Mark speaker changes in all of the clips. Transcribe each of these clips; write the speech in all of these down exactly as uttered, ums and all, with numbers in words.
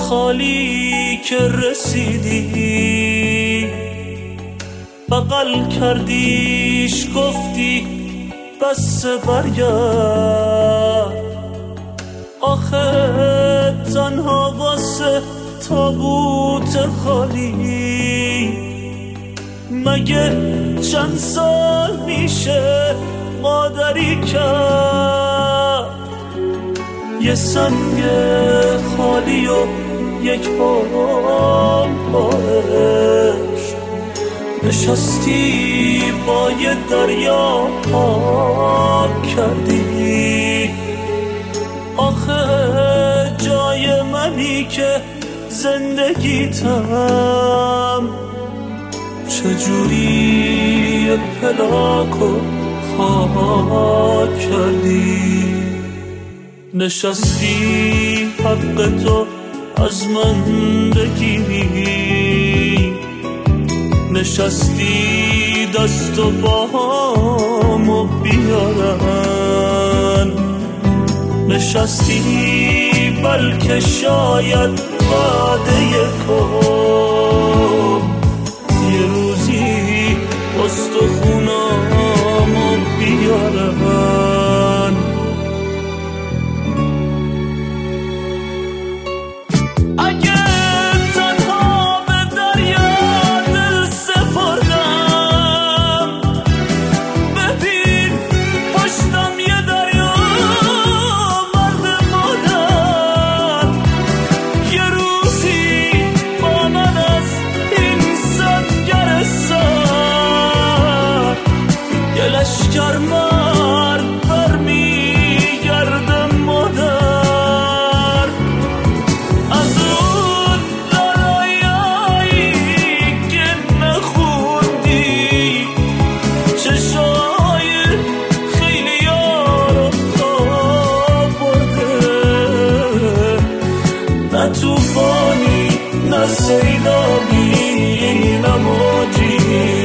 Speaker 1: خالی که رسیدی بغل کردیش گفتی بس برگرد، آخه تنها واسه تابوت خالی مگه چند سال میشه مادری کرد. یه سنگ خالی و یک بار باش نشستی با یه دریا پاک کردی، آخه جای منی که زندگیتم چجوری پلاک و خاک کردی. نشستی حق تو از من بگیری، نشستی دست و پاهامو بیارن، نشستی بلکه شاید وعده کن یه روزی استخونامو بیارن. لشکر مرد برمیگرده مادر از اون لالایایی که نخوندی، چشای خیلی یارو خواب برده، نه توفانی نه سیلابی نه موجی،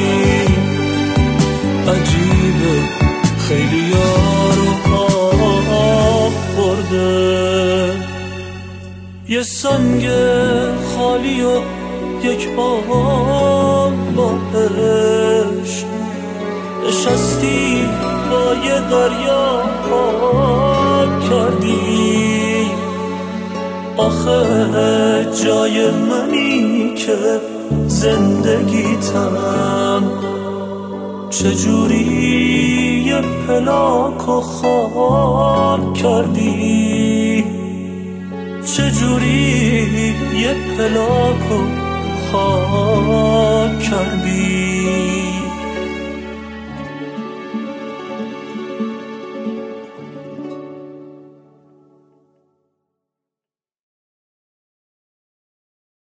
Speaker 1: عجیبه خیلی یارو آب برده. یه سنگ خالی و یک بام باش نشستی با یه دریا پاک کردی، آخه جای منی که زندگیتم چجوری یه پلاک و خاک کردی، چجوری یه پلاک و خاک کردی.